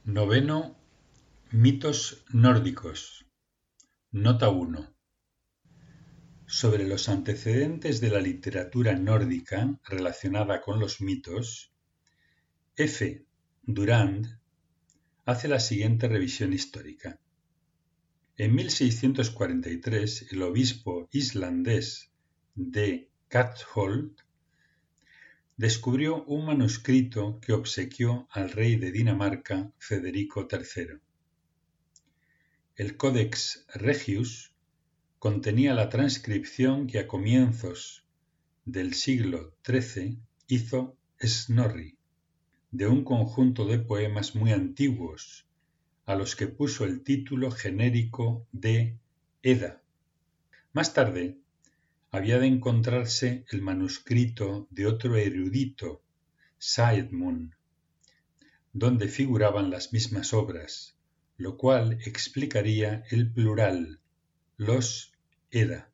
Noveno, mitos nórdicos. Nota 1. Sobre los antecedentes de la literatura nórdica relacionada con los mitos, F. Durand hace la siguiente revisión histórica. En 1643, el obispo islandés de Katholt descubrió un manuscrito que obsequió al rey de Dinamarca, Federico III. El Codex Regius contenía la transcripción que a comienzos del siglo XIII hizo Snorri, de un conjunto de poemas muy antiguos, a los que puso el título genérico de Edda. Más tarde, había de encontrarse el manuscrito de otro erudito, Saedmund, donde figuraban las mismas obras, lo cual explicaría el plural, los Edda.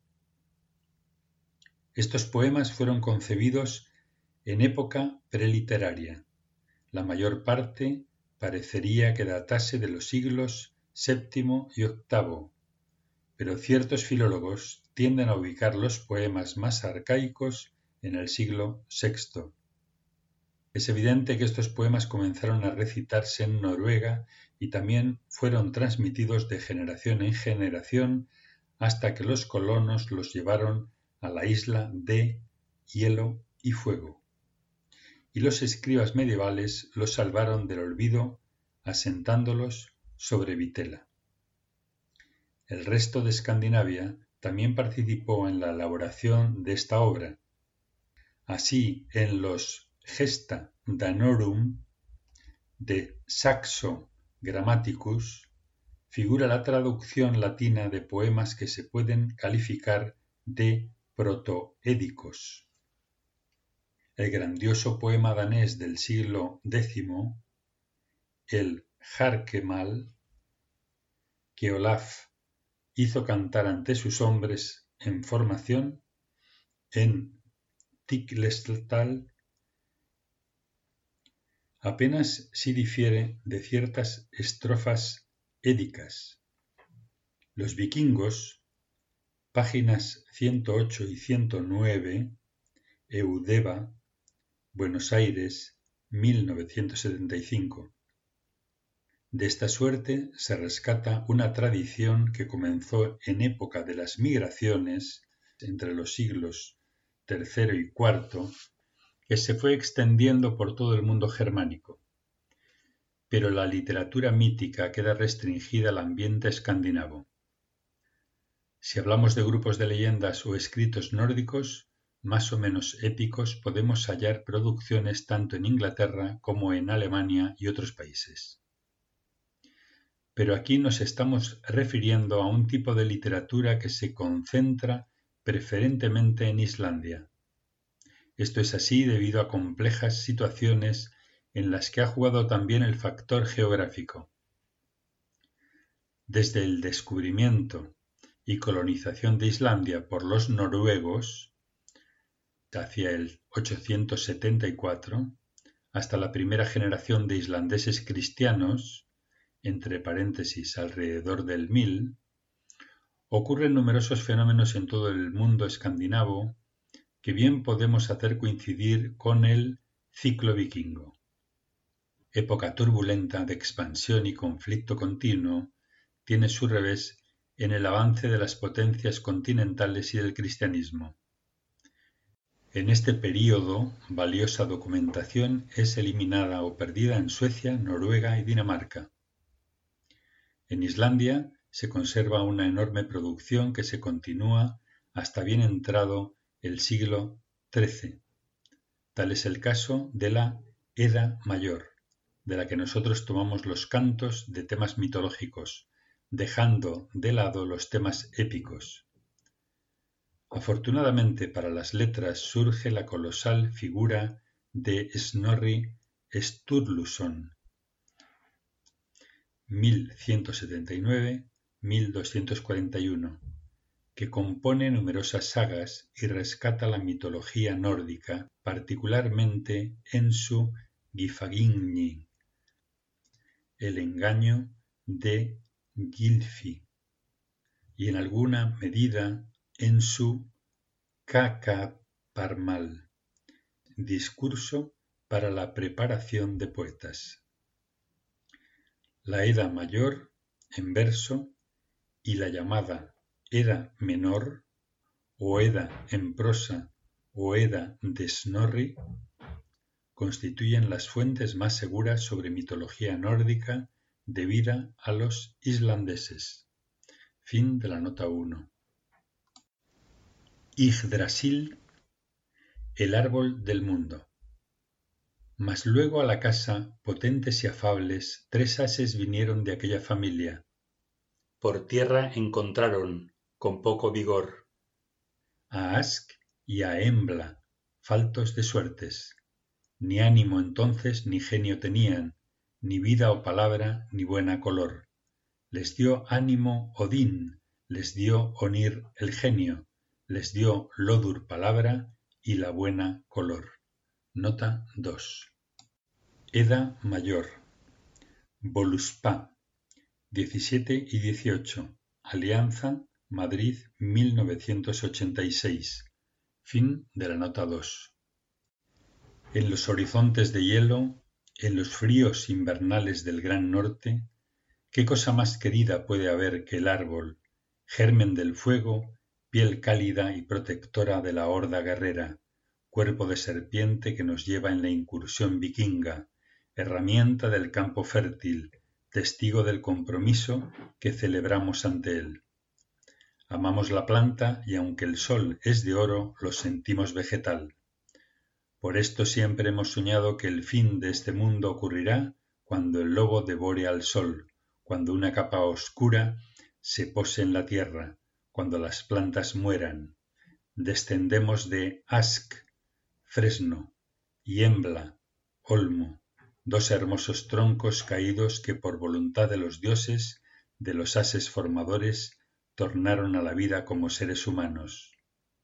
Estos poemas fueron concebidos en época preliteraria. La mayor parte parecería que datase de los siglos VII y VIII, pero ciertos filólogos tienden a ubicar los poemas más arcaicos en el siglo VI. Es evidente que estos poemas comenzaron a recitarse en Noruega y también fueron transmitidos de generación en generación hasta que los colonos los llevaron a la isla de Hielo y Fuego, y los escribas medievales los salvaron del olvido asentándolos sobre vitela. El resto de Escandinavia también participó en la elaboración de esta obra. Así, en los Gesta Danorum de Saxo Grammaticus figura la traducción latina de poemas que se pueden calificar de protoédicos. El grandioso poema danés del siglo X, el Harkemal, que Olaf hizo cantar ante sus hombres en formación en Tiklestal, apenas sí difiere de ciertas estrofas édicas. Los vikingos, páginas 108 y 109, Eudeva, Buenos Aires, 1975. De esta suerte se rescata una tradición que comenzó en época de las migraciones entre los siglos III y IV, que se fue extendiendo por todo el mundo germánico. Pero la literatura mítica queda restringida al ambiente escandinavo. Si hablamos de grupos de leyendas o escritos nórdicos, más o menos épicos, podemos hallar producciones tanto en Inglaterra como en Alemania y otros países. Pero aquí nos estamos refiriendo a un tipo de literatura que se concentra preferentemente en Islandia. Esto es así debido a complejas situaciones en las que ha jugado también el factor geográfico. Desde el descubrimiento y colonización de Islandia por los noruegos, hacia el 874, hasta la primera generación de islandeses cristianos, entre paréntesis alrededor del 1000, ocurren numerosos fenómenos en todo el mundo escandinavo que bien podemos hacer coincidir con el ciclo vikingo. Época turbulenta de expansión y conflicto continuo, tiene su revés en el avance de las potencias continentales y del cristianismo. En este período, valiosa documentación es eliminada o perdida en Suecia, Noruega y Dinamarca. En Islandia se conserva una enorme producción que se continúa hasta bien entrado el siglo XIII. Tal es el caso de la Edda Mayor, de la que nosotros tomamos los cantos de temas mitológicos, dejando de lado los temas épicos. Afortunadamente para las letras surge la colosal figura de Snorri Sturluson, 1179-1241, que compone numerosas sagas y rescata la mitología nórdica, particularmente en su Gifagingni. el engaño de Gylfi y en alguna medida en su Kakaparmal, discurso para la preparación de poetas. La Edda mayor en verso y la llamada Edda menor o Edda en prosa o Edda de Snorri constituyen las fuentes más seguras sobre mitología nórdica debida a los islandeses. Fin de la nota 1. Yggdrasil, el árbol del mundo. Mas luego a la casa, potentes y afables, 3 ases vinieron de aquella familia. Por tierra encontraron, con poco vigor, a Ask y a Embla, faltos de suertes. Ni ánimo entonces ni genio tenían, ni vida o palabra, ni buena color. Les dio ánimo Odín, les dio Onir el genio, les dio Lodur palabra y la buena color. Nota 2. Edda mayor. Voluspa, 17 y 18. Alianza, Madrid, 1986. Fin de la nota 2. En los horizontes de hielo, en los fríos invernales del gran norte, ¿qué cosa más querida puede haber que el árbol, germen del fuego, piel cálida y protectora de la horda guerrera, cuerpo de serpiente que nos lleva en la incursión vikinga, herramienta del campo fértil, testigo del compromiso que celebramos ante él? Amamos la planta y aunque el sol es de oro, lo sentimos vegetal. Por esto siempre hemos soñado que el fin de este mundo ocurrirá cuando el lobo devore al sol, cuando una capa oscura se pose en la tierra, cuando las plantas mueran. Descendemos de Ask, fresno, y Embla, olmo, 2 hermosos troncos caídos que por voluntad de los dioses, de los ases formadores, tornaron a la vida como seres humanos.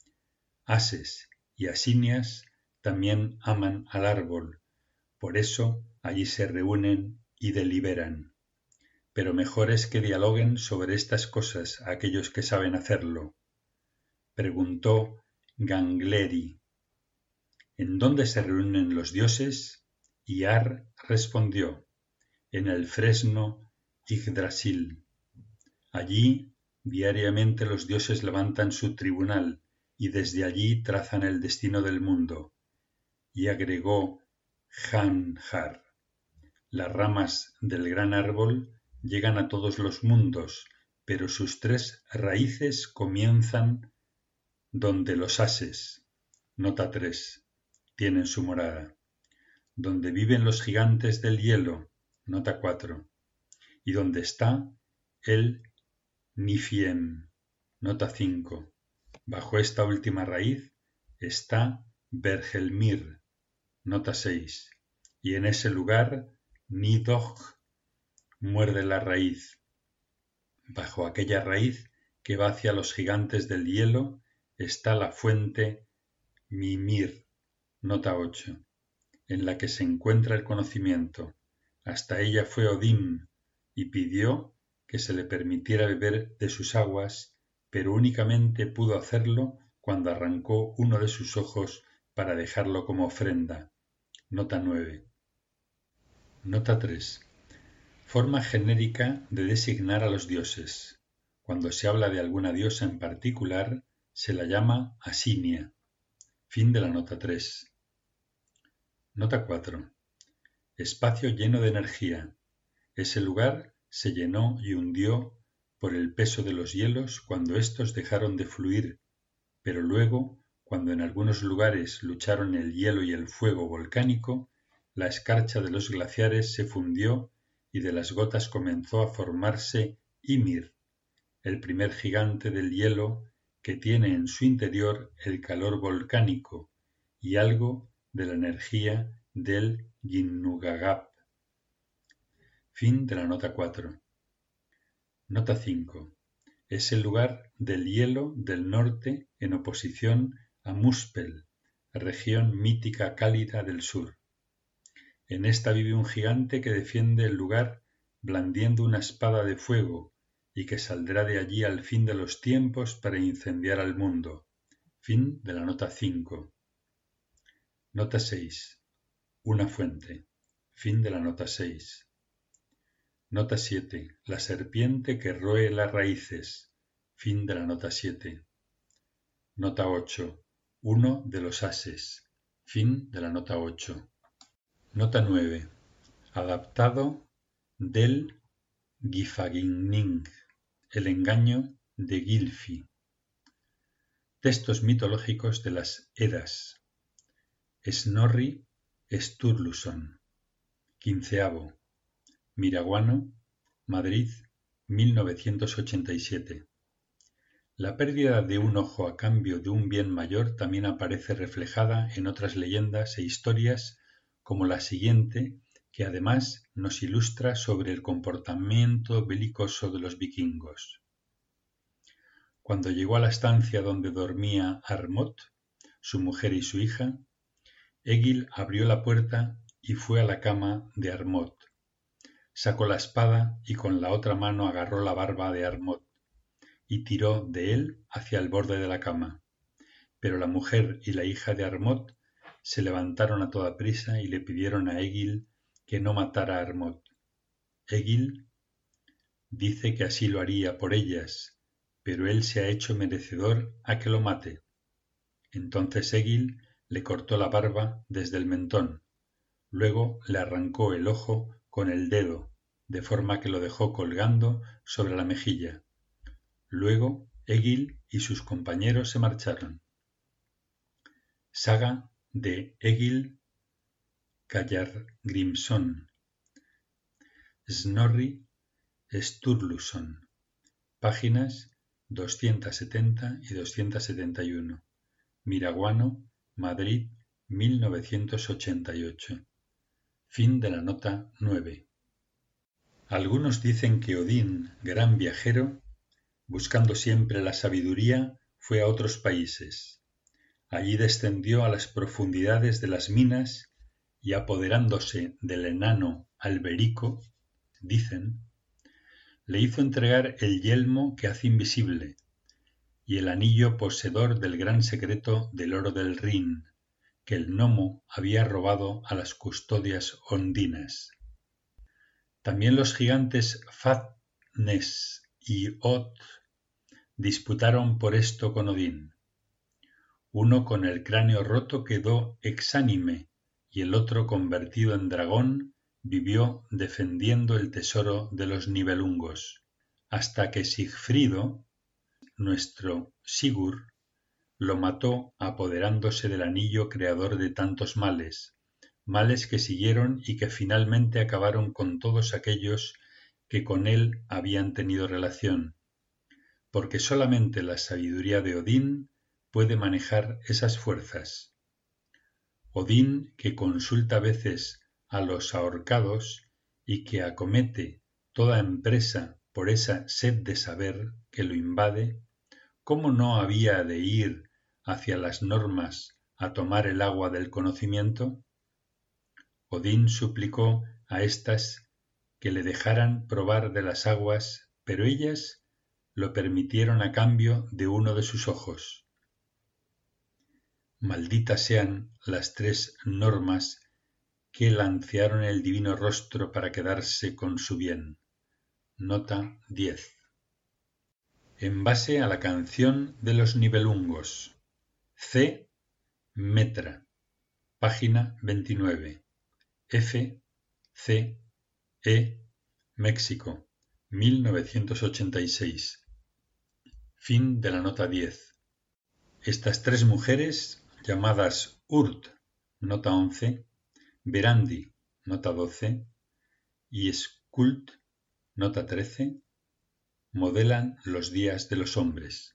Ases y asinias también aman al árbol, por eso allí se reúnen y deliberan. Pero mejor es que dialoguen sobre estas cosas aquellos que saben hacerlo. Preguntó Gangleri: ¿en dónde se reúnen los dioses? Y Ar respondió: en el fresno Yggdrasil. Allí diariamente los dioses levantan su tribunal y desde allí trazan el destino del mundo. Y agregó Janjar: las ramas del gran árbol llegan a todos los mundos, pero sus 3 raíces comienzan donde los ases, nota 3, tienen su morada, donde viven los gigantes del hielo, nota 4, y donde está el Nifiem, nota 5. Bajo esta última raíz está Bergelmir, nota 6, y en ese lugar Nidhogg muerde la raíz. Bajo aquella raíz que va hacia los gigantes del hielo está la fuente Mimir, nota 8, en la que se encuentra el conocimiento. Hasta ella fue Odín y pidió que se le permitiera beber de sus aguas, pero únicamente pudo hacerlo cuando arrancó uno de sus ojos para dejarlo como ofrenda. Nota 9. Nota 3. Forma genérica de designar a los dioses. Cuando se habla de alguna diosa en particular, se la llama Asinia. Fin de la nota 3. Nota 4. Espacio lleno de energía. Ese lugar se llenó y hundió por el peso de los hielos cuando éstos dejaron de fluir, pero luego, cuando en algunos lugares lucharon el hielo y el fuego volcánico, la escarcha de los glaciares se fundió y de las gotas comenzó a formarse Ymir, el primer gigante del hielo que tiene en su interior el calor volcánico y algo de la energía del Ginnungagap. Fin de la nota 4. Nota 5. Es el lugar del hielo del norte en oposición a Muspel, región mítica cálida del sur. En esta vive un gigante que defiende el lugar blandiendo una espada de fuego, y que saldrá de allí al fin de los tiempos para incendiar al mundo. Fin de la nota 5. Nota 6. Una fuente. Fin de la nota 6. Nota 7. La serpiente que roe las raíces. Fin de la nota 7. Nota 8. Uno de los ases. Fin de la nota 8. Nota 9. Adaptado del Gylfaginning, el engaño de Gylfi. Textos mitológicos de las Edas. Snorri Sturluson. 15avo. Miraguano, Madrid, 1987. La pérdida de un ojo a cambio de un bien mayor también aparece reflejada en otras leyendas e historias como la siguiente, que además nos ilustra sobre el comportamiento belicoso de los vikingos. Cuando llegó a la estancia donde dormía Harmod, su mujer y su hija, Egil abrió la puerta y fue a la cama de Harmod. Sacó la espada y con la otra mano agarró la barba de Harmod y tiró de él hacia el borde de la cama. Pero la mujer y la hija de Harmod se levantaron a toda prisa y le pidieron a Egil que no matara a Harmod. Egil dice que así lo haría por ellas, pero él se ha hecho merecedor a que lo mate. Entonces Egil le cortó la barba desde el mentón, luego le arrancó el ojo con el dedo, de forma que lo dejó colgando sobre la mejilla. Luego Egil y sus compañeros se marcharon. Saga de Egil Skallagrímson. Snorri Sturluson. Páginas 270 y 271. Miraguano, Madrid, 1988. Fin de la nota 9. Algunos dicen que Odín, gran viajero, buscando siempre la sabiduría, fue a otros países. Allí descendió a las profundidades de las minas y, apoderándose del enano Alberico, dicen, le hizo entregar el yelmo que hace invisible y el anillo poseedor del gran secreto del oro del Rin, que el gnomo había robado a las custodias ondinas. También los gigantes Fafnes y Od disputaron por esto con Odín. Uno con el cráneo roto quedó exánime y el otro, convertido en dragón, vivió defendiendo el tesoro de los Nibelungos, hasta que Sigfrido, nuestro Sigurd, lo mató apoderándose del anillo creador de tantos males, males que siguieron y que finalmente acabaron con todos aquellos que con él habían tenido relación, porque solamente la sabiduría de Odín puede manejar esas fuerzas. Odín, que consulta a veces a los ahorcados y que acomete toda empresa por esa sed de saber que lo invade, ¿cómo no había de ir hacia las normas a tomar el agua del conocimiento? Odín suplicó a éstas que le dejaran probar de las aguas, pero ellas lo permitieron a cambio de uno de sus ojos. Malditas sean las tres normas que lancearon el divino rostro para quedarse con su bien. Nota 10. En base a la canción de los Nibelungos. C. Metra. Página 29. F. C. E. México. 1986. Fin de la nota 10. Estas tres mujeres, llamadas Urd, nota 11, Verandi, nota 12, y Skuld, nota 13, modelan los días de los hombres.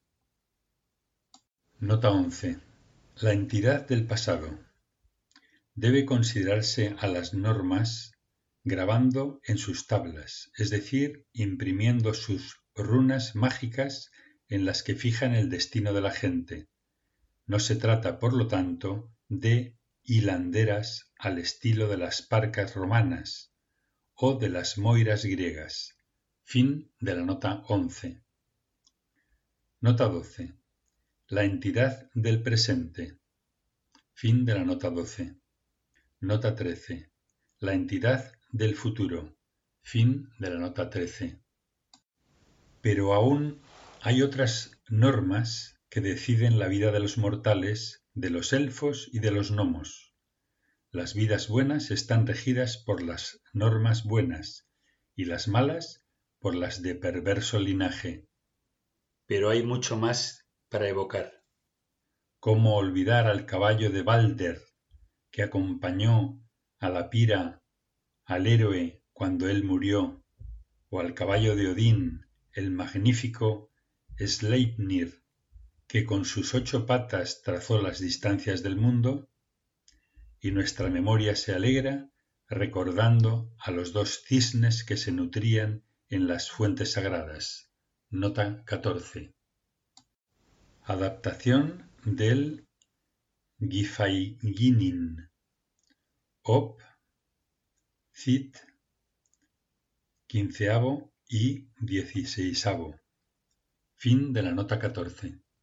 Nota 11. La entidad del pasado. Debe considerarse a las normas grabando en sus tablas, es decir, imprimiendo sus runas mágicas en las que fijan el destino de la gente. No se trata, por lo tanto, de hilanderas al estilo de las parcas romanas, o de las moiras griegas. Fin de la nota 11. Nota 12. La entidad del presente. Fin de la nota 12. Nota 13. La entidad del futuro. Fin de la nota 13. Pero aún hay otras normas que deciden la vida de los mortales, de los elfos y de los gnomos. Las vidas buenas están regidas por las normas buenas y las malas por las de perverso linaje. Pero hay mucho más para evocar. ¿Cómo olvidar al caballo de Balder, que acompañó a la pira al héroe cuando él murió, o al caballo de Odín, el magnífico Sleipnir, que con sus 8 patas trazó las distancias del mundo? Y nuestra memoria se alegra recordando a los 2 cisnes que se nutrían en las fuentes sagradas. Nota 14. Adaptación del Gylfaginning. Op. Cit. 15º y 16º. Fin de la nota 14.